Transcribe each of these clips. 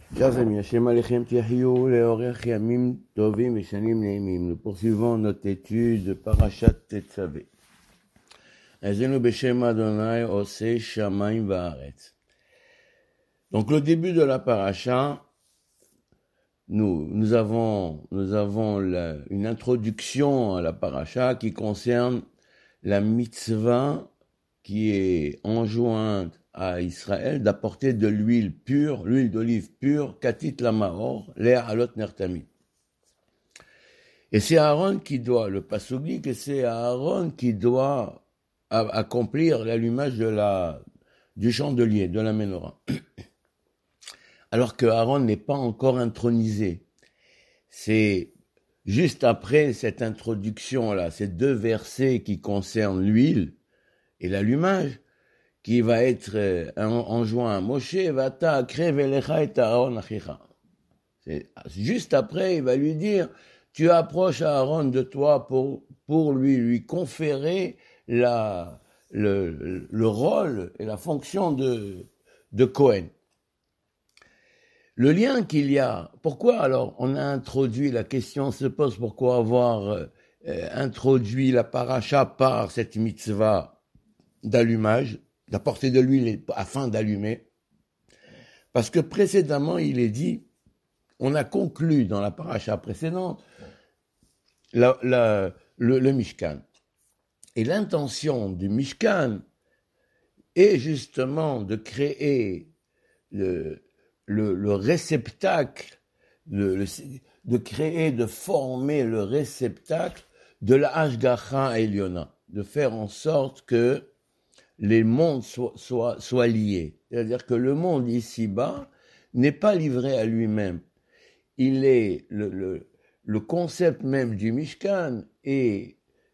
Chers amis, Hashem Alechem Tiahiou, Leorech Yamim Tovim et Shanim Neimim. Nous poursuivons notre étude de Parashat Tetzavé. Azenu Beshem Adonai Oseh Shamayim Va'aretz. Donc le début de la paracha, nous avons une introduction à la paracha qui concerne la mitzvah qui est enjointe à Israël d'apporter de l'huile pure, l'huile d'olive pure, katit lamaor, l'air alot nertami. Et c'est Aaron qui doit, le pasuk dit que c'est Aaron qui doit accomplir l'allumage du chandelier, de la menorah. Alors que Aaron n'est pas encore intronisé. C'est juste après cette introduction-là, ces deux versets qui concernent l'huile et l'allumage, qui va être enjoint à Moshe, Vata akrev elecha et Aaron achicha. Juste après, il va lui dire, tu approches Aaron de toi pour lui conférer le rôle et la fonction de Cohen. Le lien qu'il y a, pourquoi alors on a introduit, la question se pose, pourquoi avoir introduit la paracha par cette mitzvah d'allumage, d'apporter de l'huile afin d'allumer, parce que précédemment il est dit, on a conclu dans la paracha précédente le Mishkan. Et l'intention du Mishkan est justement de créer le réceptacle, de former le réceptacle de la Hashgacha Eliona, de faire en sorte que les mondes soient liés. C'est-à-dire que le monde ici-bas n'est pas livré à lui-même. Il est le concept même du Mishkan est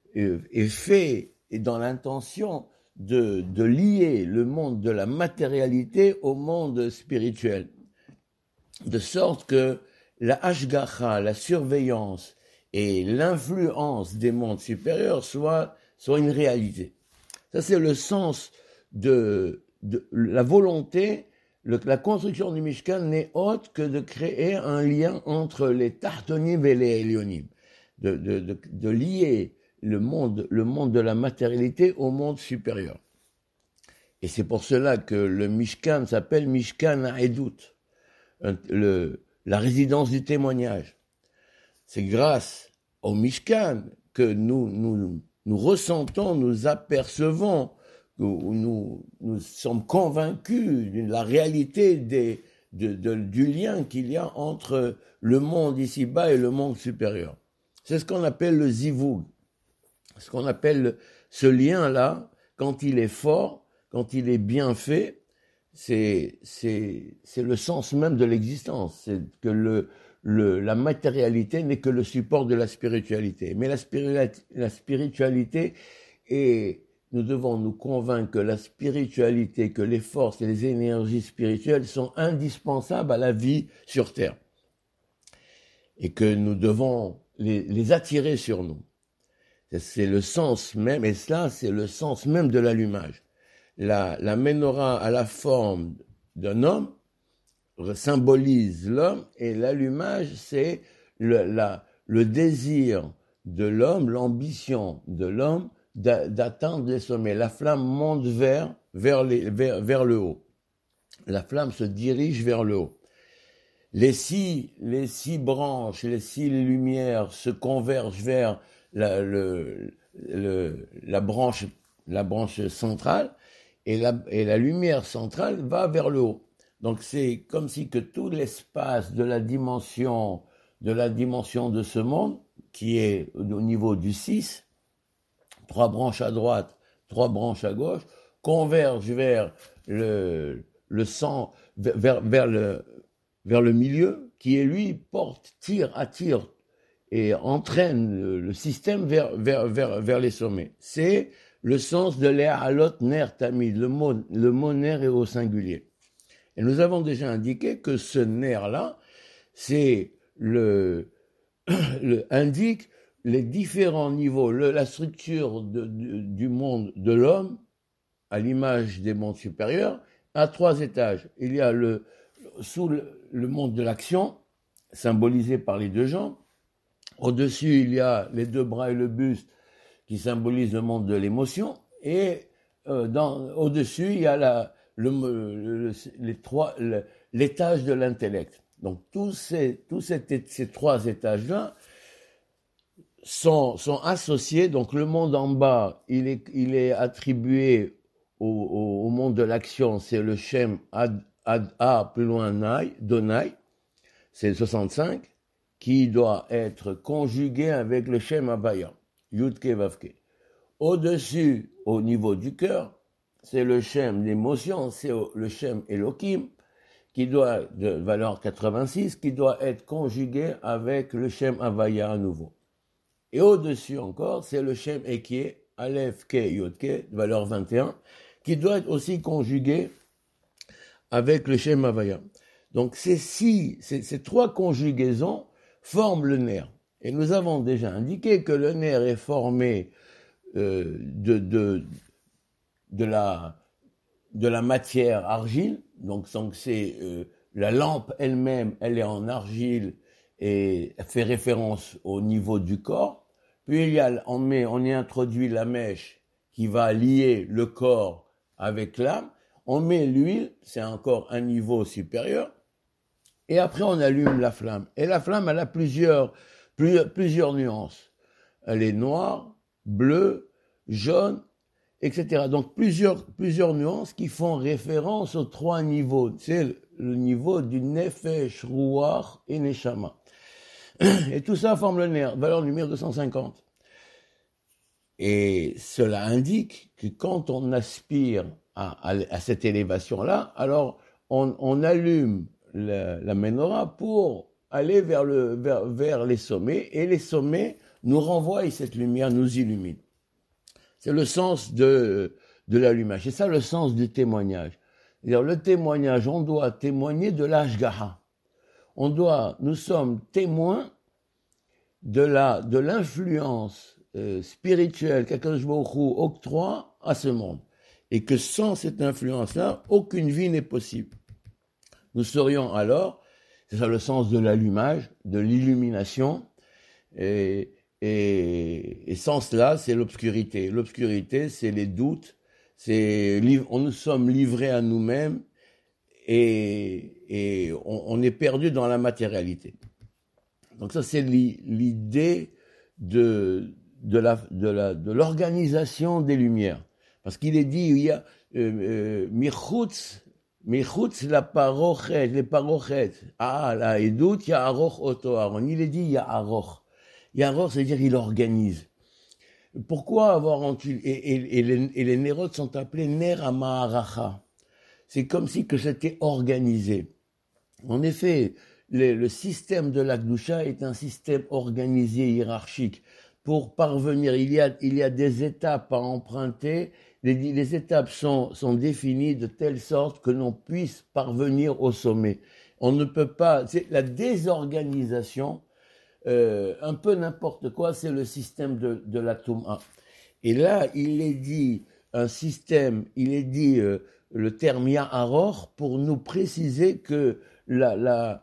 fait et dans l'intention de lier le monde de la matérialité au monde spirituel. De sorte que la hashgacha, la surveillance et l'influence des mondes supérieurs soient une réalité. Ça, c'est le sens de la volonté. La construction du Mishkan n'est autre que de créer un lien entre les Tartonim et les Elyonim, de lier le monde de la matérialité au monde supérieur. Et c'est pour cela que le Mishkan s'appelle Mishkan Ha'edut, la résidence du témoignage. C'est grâce au Mishkan que nous ressentons, nous apercevons, nous sommes convaincus de la réalité du lien qu'il y a entre le monde ici-bas et le monde supérieur. C'est ce qu'on appelle le zivug. Ce qu'on appelle ce lien-là, quand il est fort, quand il est bien fait, c'est le sens même de l'existence. C'est que la matérialité n'est que le support de la spiritualité. Mais la spiritualité, et nous devons nous convaincre que la spiritualité, que les forces et les énergies spirituelles sont indispensables à la vie sur Terre. Et que nous devons les attirer sur nous. C'est le sens même, et cela, c'est le sens même de l'allumage. La menorah à la forme d'un homme symbolise l'homme, et l'allumage, c'est le désir de l'homme, l'ambition de l'homme d'atteindre les sommets. La flamme monte vers le haut. La flamme se dirige vers le haut. Les six branches, les six lumières se convergent vers la branche centrale, et la lumière centrale va vers le haut. Donc c'est comme si que tout l'espace de la dimension de ce monde, qui est au niveau du 6, 3 branches à droite, 3 branches à gauche, converge vers le milieu, qui lui attire et entraîne le système vers les sommets. C'est le sens de l'air alot ner tamid, le mot ner est au singulier. Et nous avons déjà indiqué que ce nerf-là, indique les différents niveaux, la structure du monde de l'homme, à l'image des mondes supérieurs, à 3 étages. Il y a sous le monde de l'action, symbolisé par les deux jambes. Au-dessus, il y a les deux bras et le buste qui symbolisent le monde de l'émotion. Et au-dessus, il y a l'étage de l'intellect. Donc tous ces trois étages-là sont associés. Donc le monde en bas, il est attribué au monde de l'action, c'est le Shem Ad A, plus loin Donai, c'est le 65, qui doit être conjugué avec le Shem Havaya, Yudke Vavke. Au-dessus, au niveau du cœur, c'est le Shem d'émotion, c'est le Shem Elohim, qui doit, de valeur 86, qui doit être conjugué avec le Shem Havaya à nouveau. Et au-dessus encore, c'est le Shem Ekie, Aleph Ke Yodke, de valeur 21, qui doit être aussi conjugué avec le Shem Havaya. Donc ces trois conjugaisons forment le nerf. Et nous avons déjà indiqué que le nerf est formé de la matière argile. Donc c'est la lampe elle-même, elle est en argile et fait référence au niveau du corps. Puis on y introduit la mèche qui va lier le corps avec l'âme. On met l'huile, c'est encore un niveau supérieur. Et après on allume la flamme. Et la flamme, elle a plusieurs nuances. Elle est noire, bleue, jaune, etc. Donc plusieurs nuances qui font référence aux trois niveaux. C'est le niveau du Nefesh, Ruach et Neshama. Et tout ça forme le nerf, valeur numéro 250. Et cela indique que quand on aspire à cette élévation-là, alors on allume la menorah pour aller vers les sommets, et les sommets nous renvoient cette lumière, nous illuminent. C'est le sens de l'allumage. C'est ça le sens du témoignage. C'est-à-dire, le témoignage, on doit témoigner de l'ashgaha. Nous sommes témoins de l'influence spirituelle qu'Akadosh Baruch Hu octroie à ce monde. Et que sans cette influence-là, aucune vie n'est possible. Nous serions alors, c'est ça le sens de l'allumage, de l'illumination, et sans cela, c'est l'obscurité. L'obscurité, c'est les doutes, nous sommes livrés à nous-mêmes, et on est perdu dans la matérialité. Donc ça, c'est l'idée de l'organisation des lumières. Parce qu'il est dit, il y a michutz la parochet, les parochet. La edut, il y a aroch oto aron. Il est dit, il y a aroch. C'est-à-dire il organise. Pourquoi avoir et les nérotes sont appelés ner amaharacha. C'est comme si que c'était organisé. En effet, le système de la Gdusha est un système organisé, hiérarchique. Pour parvenir, il y a des étapes à emprunter. Les étapes sont définies de telle sorte que l'on puisse parvenir au sommet. On ne peut pas, c'est la désorganisation, un peu n'importe quoi, c'est le système de la Touma. Et là, il est dit le terme Ya'aror pour nous préciser que la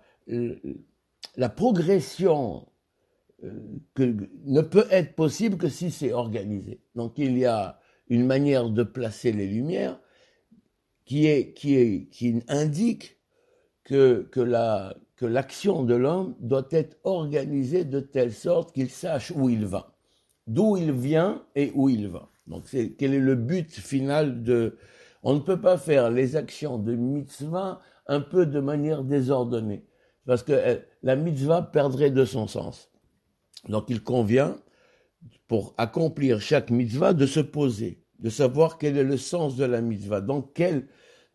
progression ne peut être possible que si c'est organisé. Donc il y a une manière de placer les lumières qui indique que l'action de l'homme doit être organisée de telle sorte qu'il sache où il va, d'où il vient et où il va. Donc quel est le but final on ne peut pas faire les actions de mitzvah un peu de manière désordonnée, parce que la mitzvah perdrait de son sens. Donc il convient, pour accomplir chaque mitzvah, de se poser, de savoir quel est le sens de la mitzvah, dans quel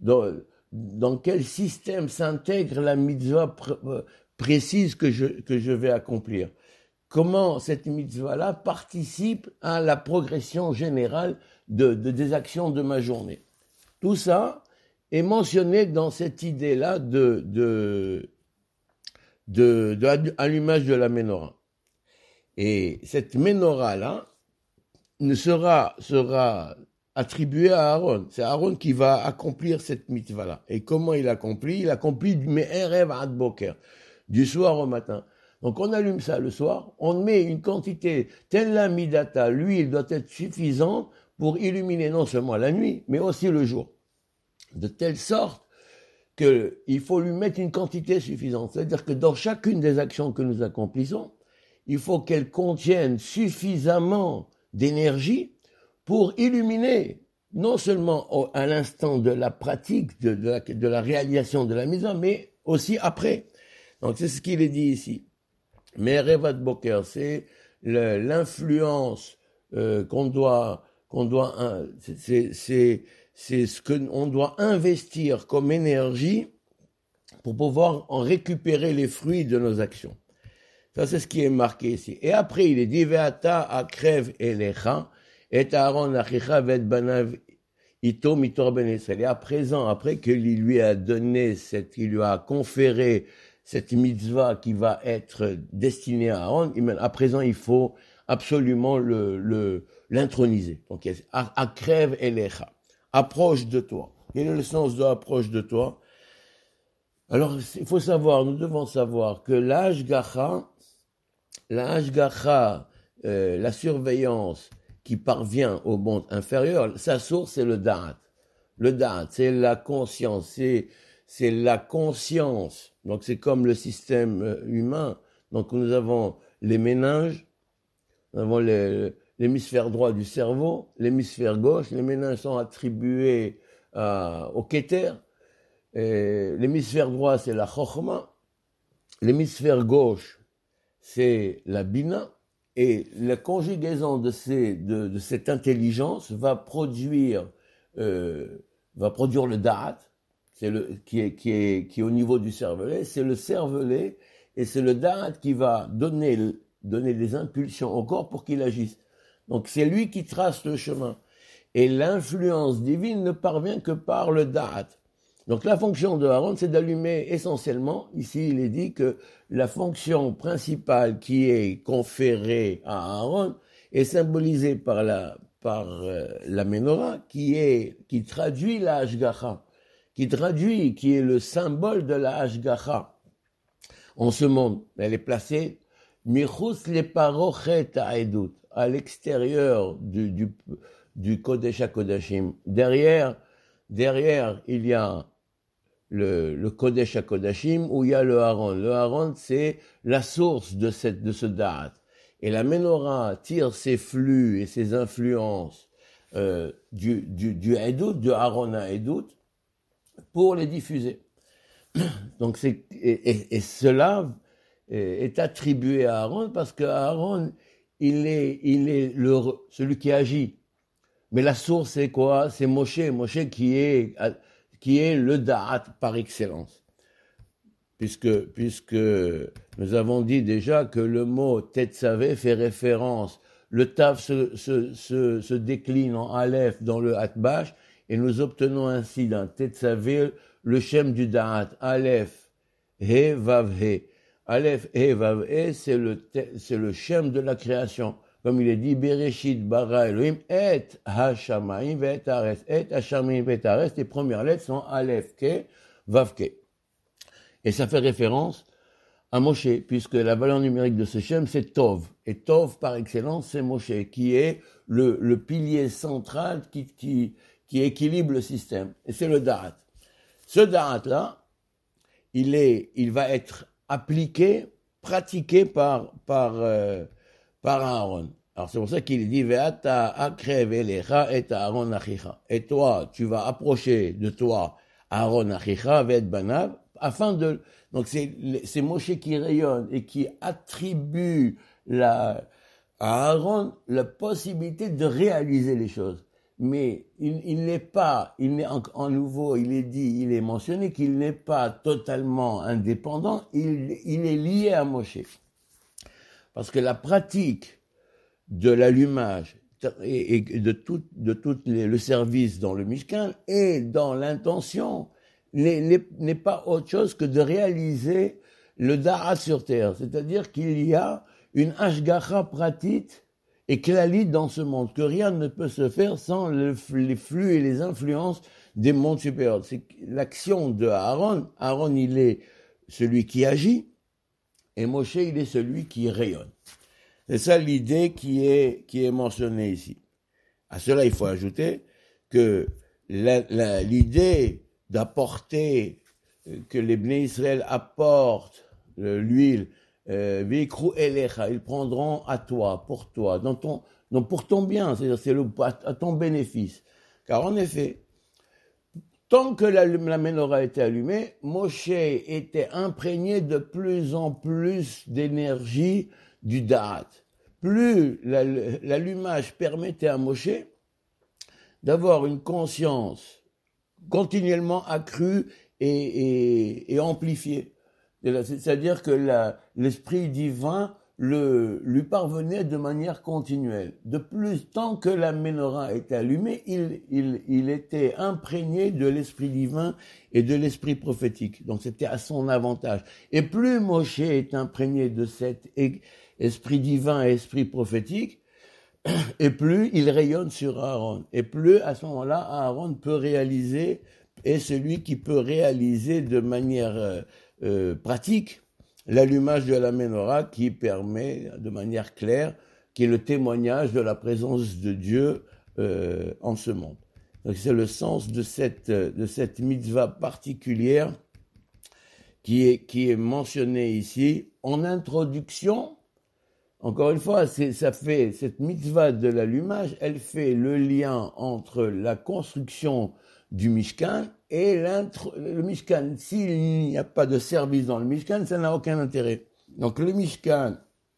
système s'intègre la mitzvah précise que je vais accomplir. Comment cette mitzvah-là participe à la progression générale des actions de ma journée. Tout ça est mentionné dans cette idée-là de allumage de la menorah. Et cette menorah-là sera attribué à Aaron. C'est Aaron qui va accomplir cette mitzvah-là. Et comment il accomplit? Il accomplit du me'erev ad boker, du soir au matin. Donc on allume ça le soir, on met une quantité, telle la midata, l'huile doit être suffisante pour illuminer non seulement la nuit, mais aussi le jour. De telle sorte qu'il faut lui mettre une quantité suffisante. C'est-à-dire que dans chacune des actions que nous accomplissons, il faut qu'elles contiennent suffisamment d'énergie pour illuminer, non seulement à l'instant de la pratique, de la réalisation de la mise, mais aussi après. Donc c'est ce qu'il est dit ici. Mais Revat Boker, c'est l'influence c'est ce qu'on doit investir comme énergie pour pouvoir en récupérer les fruits de nos actions. Ça, c'est ce qui est marqué ici. Et après, il est dit, Ve'ata akrev elecha, et Aaron achicha ve'et banav ito mitor ben Israël. Et à présent, après qu'il lui a donné il lui a conféré cette mitzvah qui va être destinée à Aaron, à présent, il faut absolument l'introniser. Donc, akrev elecha. Approche de toi. Quel est le sens de approche de toi? Alors, il faut savoir, nous devons savoir que la hashgacha, la surveillance qui parvient au monde inférieur, sa source, c'est le da'at. Le da'at, c'est la conscience, c'est la conscience. Donc, c'est comme le système humain. Donc, nous avons les méninges, nous avons l'hémisphère droit du cerveau, l'hémisphère gauche, les méninges sont attribués au Keter. L'hémisphère droit, c'est la Chokhma. L'hémisphère gauche, c'est la Bina. Et la conjugaison de cette intelligence va produire le Da'at, qui est au niveau du cervelet. C'est le cervelet et c'est le Da'at qui va donner des impulsions au corps pour qu'il agisse. Donc c'est lui qui trace le chemin. Et l'influence divine ne parvient que par le Da'at. Donc la fonction de Aaron, c'est d'allumer essentiellement, ici il est dit que la fonction principale qui est conférée à Aaron est symbolisée par la menorah qui traduit la Hashgacha, qui est le symbole de la Hashgacha en ce monde. Elle est placée Michus le parochet ha'edut, à l'extérieur du Kodesh HaKodashim. Derrière, il y a le Kodesh HaKodashim où il y a le Aaron. Le Aaron, c'est la source de ce Da'at. Et la Menorah tire ses flux et ses influences du Edut, de Aaron à Edut, pour les diffuser. Donc et cela est attribué à Aaron parce que Aaron, il est celui qui agit. Mais la source, c'est quoi? C'est Moshe qui est le Da'at par excellence. Puisque nous avons dit déjà que le mot Tetzavé fait référence, le Tav se décline en Aleph dans le Atbash, et nous obtenons ainsi d'un Tetzavé le Shem du Da'at, Aleph, He, Vav, He. Aleph, He, Vav, He, c'est le Shem de la création. Comme il est dit, Bereshit bara Elohim et ha-shamayim ve'et haaretz. Et ha-shamayim ve'et haaretz, les premières lettres sont Aleph, Ke, Vav, Ke. Et ça fait référence à Moshe, puisque la valeur numérique de ce Shem, c'est Tov. Et Tov, par excellence, c'est Moshe, qui est le pilier central qui équilibre le système. Et c'est le Da'at. Ce Da'at-là, il va être appliqué, pratiqué par Aaron. Alors c'est pour ça qu'il dit Ve'ata akrev elecha et Aaron achicha. Et toi, tu vas approcher de toi Aaron achicha ve'et banav, donc c'est Moshe qui rayonne et qui attribue à Aaron la possibilité de réaliser les choses. Mais il est mentionné qu'il n'est pas totalement indépendant, il est lié à Moshe. Parce que la pratique de l'allumage et de tout le service dans le Mishkan et dans l'intention n'est pas autre chose que de réaliser le Da'at sur terre. C'est-à-dire qu'il y a une Hashgacha pratique et clalit dans ce monde, que rien ne peut se faire sans les flux et les influences des mondes supérieurs. C'est l'action de Aaron. Aaron, il est celui qui agit, et Moshe, il est celui qui rayonne. C'est ça l'idée qui est mentionnée ici. À cela, il faut ajouter que l'idée d'apporter, que les Bnei Israël apportent l'huile, Veikru elecha, ils prendront à toi, pour toi, pour ton bien, c'est-à-dire à ton bénéfice. Car en effet, tant que la menorah était allumée, Moshe était imprégné de plus en plus d'énergie du Da'at. Plus l'allumage permettait à Moshe d'avoir une conscience continuellement accrue et amplifiée. C'est-à-dire que l'esprit divin lui parvenait de manière continuelle. De plus, tant que la menorah était allumée, il était imprégné de l'esprit divin et de l'esprit prophétique. Donc c'était à son avantage. Et plus Moshe est imprégné de cet esprit divin et esprit prophétique, et plus il rayonne sur Aaron. Et plus à ce moment-là, Aaron peut réaliser, est celui qui peut réaliser de manière pratique l'allumage de la menorah qui permet de manière claire, qui est le témoignage de la présence de Dieu en ce monde. Donc c'est le sens de cette mitzvah particulière qui est mentionnée ici en introduction. Encore une fois, cette mitzvah de l'allumage, elle fait le lien entre la construction du Mishkan et le Mishkan. S'il n'y a pas de service dans le Mishkan, ça n'a aucun intérêt. Donc le Mishkan,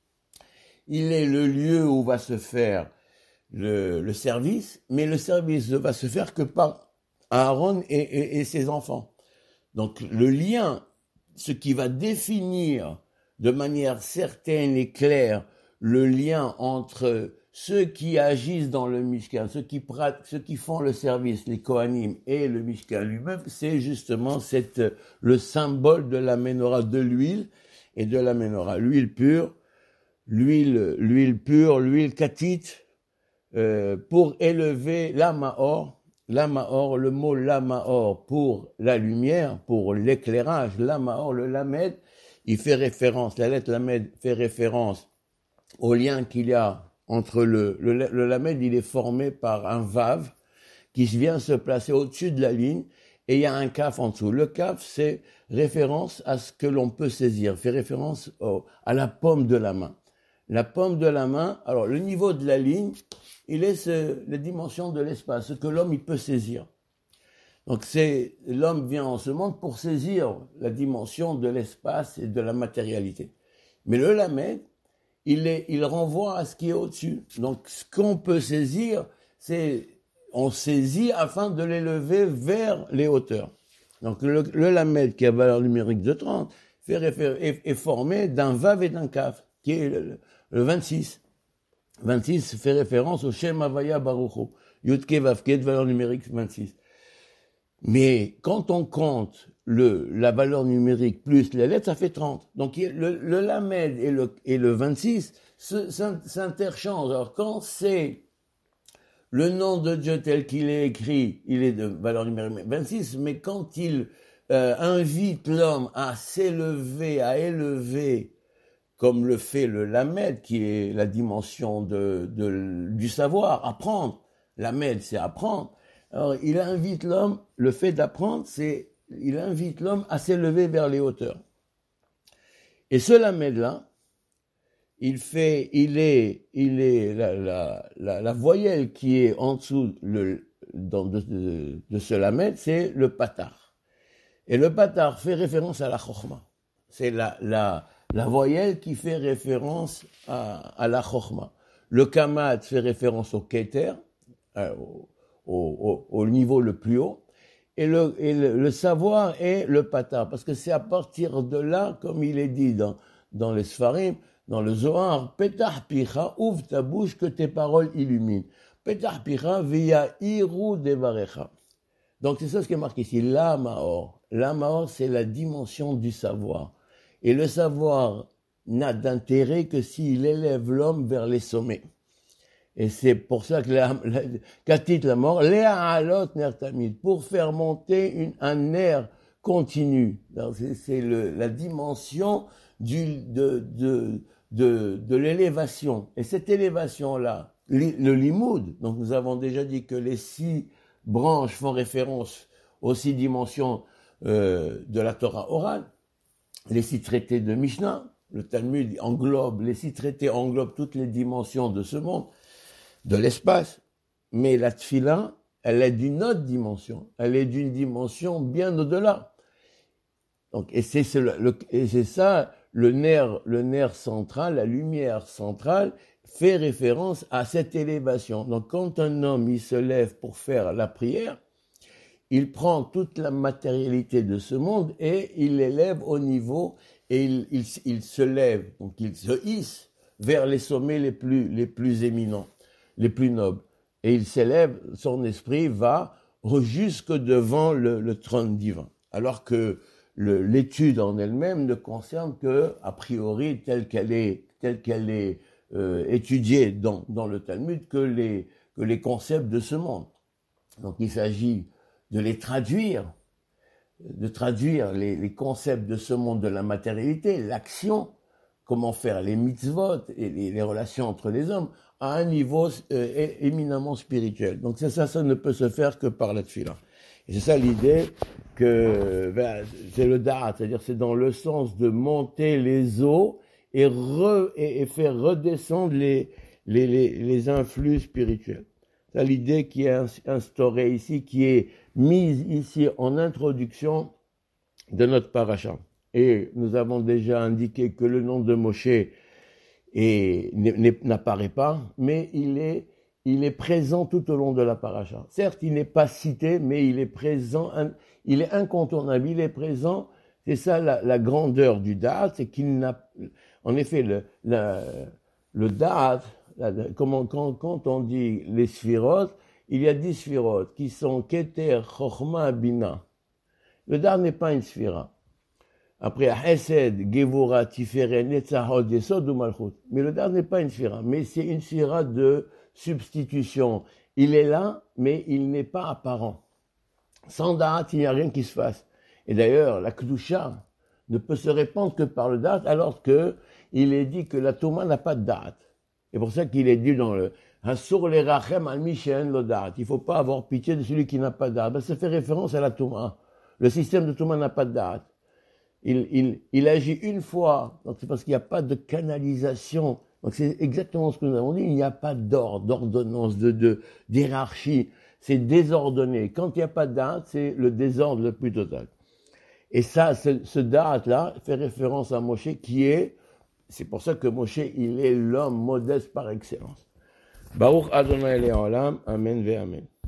il est le lieu où va se faire le service, mais le service ne va se faire que par Aaron et ses enfants. Donc le lien, ce qui va définir de manière certaine et claire le lien entre ceux qui agissent dans le Mishkan, ceux qui font le service, les Kohanim et le Mishkan lui-même, c'est justement le symbole de la menorah, de l'huile et de la menorah. L'huile pure, l'huile katite, pour élever la Maor, le mot la Maor pour la lumière, pour l'éclairage, la Maor, le Lamed, il fait référence, la lettre Lamed fait référence au lien qu'il y a entre le Lamed, il est formé par un Vav qui vient se placer au-dessus de la ligne et il y a un Kaf en dessous. Le Kaf, c'est référence à ce que l'on peut saisir, fait référence à la paume de la main. La paume de la main, alors le niveau de la ligne, il est la dimension de l'espace, ce que l'homme il peut saisir. Donc l'homme vient en ce monde pour saisir la dimension de l'espace et de la matérialité. Mais le Lamed, il renvoie à ce qui est au-dessus. Donc ce qu'on peut saisir, on saisit afin de l'élever vers les hauteurs. Donc le Lamed qui a valeur numérique de 30 est formé d'un Vav et d'un Kaf, qui est le 26. 26 fait référence au Shem Havaya Baruchu. Yudke Vavke, valeur numérique 26. Mais quand on compte la valeur numérique plus les lettres, ça fait 30. Donc le Lamed et le 26 s'interchangent. Alors quand c'est le nom de Dieu tel qu'il est écrit, il est de valeur numérique 26, mais quand il invite l'homme à s'élever, à élever, comme le fait le Lamed, qui est la dimension du savoir, apprendre. Lamed, c'est apprendre. Alors, il invite l'homme, le fait d'apprendre, il invite l'homme à s'élever vers les hauteurs. Et ce Lamed-là, il est la voyelle qui est en dessous de ce Lamed, c'est le Patar. Et le Patar fait référence à la Chokhma. C'est la voyelle qui fait référence à la Chokhma. Le Kamad fait référence au Keter, au niveau le plus haut, et le savoir est le Patar, parce que c'est à partir de là, comme il est dit dans les Sfarim, dans le Zohar, Petah Picha, ouvre ta bouche que tes paroles illuminent. Petah Picha via Iru Devarecha. Donc c'est ça ce qui est marqué ici, la Maor. La Maor, c'est la dimension du savoir. Et le savoir n'a d'intérêt que s'il élève l'homme vers les sommets. Et c'est pour ça que Katit la mort, Léa Alot Ner Tamid, pour faire monter un nerf continu. C'est la dimension de l'élévation. Et cette élévation-là, le limoud, donc nous avons déjà dit que les 6 branches font référence aux 6 dimensions de la Torah orale, les 6 traités de Mishnah, le Talmud englobe, les 6 traités englobent toutes les dimensions de ce monde, de l'espace, mais la tfila, elle est d'une autre dimension, elle est d'une dimension bien au-delà. Donc, et c'est ça, le nerf central, la lumière centrale, fait référence à cette élévation. Donc, quand un homme, il se lève pour faire la prière, il prend toute la matérialité de ce monde et il l'élève au niveau, et il se lève, donc il se hisse vers les sommets les plus éminents, les plus nobles. Et il s'élève, son esprit va jusque devant le trône divin. Alors que l'étude en elle-même ne concerne que, a priori, telle qu'elle est étudiée dans le Talmud, que les concepts de ce monde. Donc il s'agit de les traduire, les concepts de ce monde de la matérialité, l'action, comment faire les mitzvot et les relations entre les hommes, à un niveau éminemment spirituel. Donc ça ne peut se faire que par la tefila. Et c'est ça l'idée que c'est le da'at, c'est-à-dire c'est dans le sens de monter les eaux et faire redescendre les influx spirituels. C'est l'idée qui est instaurée ici, qui est mise ici en introduction de notre paracha. Et nous avons déjà indiqué que le nom de Moshe n'apparaît pas, mais il est présent tout au long de la paracha. Certes, il n'est pas cité, mais il est présent, il est incontournable, il est présent. C'est ça la grandeur du da'at, c'est qu'il n'a, en effet, le da'at, quand on dit les sphirotes, il y a 10 sphirotes qui sont Keter, Chochma, Bina. Le da'at n'est pas une sphira. Après, Hesed, Gevura, Tiferet, Netzahot, Yesod ou Malchut. Mais le da'at n'est pas une sphira, mais c'est une sphira de substitution. Il est là, mais il n'est pas apparent. Sans da'at, il n'y a rien qui se fasse. Et d'ailleurs, la Kedusha ne peut se répandre que par le da'at, alors qu'il est dit que la Touma n'a pas de da'at. C'est pour ça qu'il est dit dans le Hasur lerachem al mi she'en lo da'at. Il ne faut pas avoir pitié de celui qui n'a pas de da'at. Ça fait référence à la Touma. Le système de Touma n'a pas de da'at. Il agit une fois, donc c'est parce qu'il n'y a pas de canalisation. Donc c'est exactement ce que nous avons dit, il n'y a pas d'ordre, d'ordonnance, d'hiérarchie. C'est désordonné. Quand il n'y a pas de da'at, c'est le désordre le plus total. Et ça, ce da'at-là fait référence à Moshe c'est pour ça que Moshe, il est l'homme modeste par excellence. Baruch Adonai Le'olam, Amen ve Amen.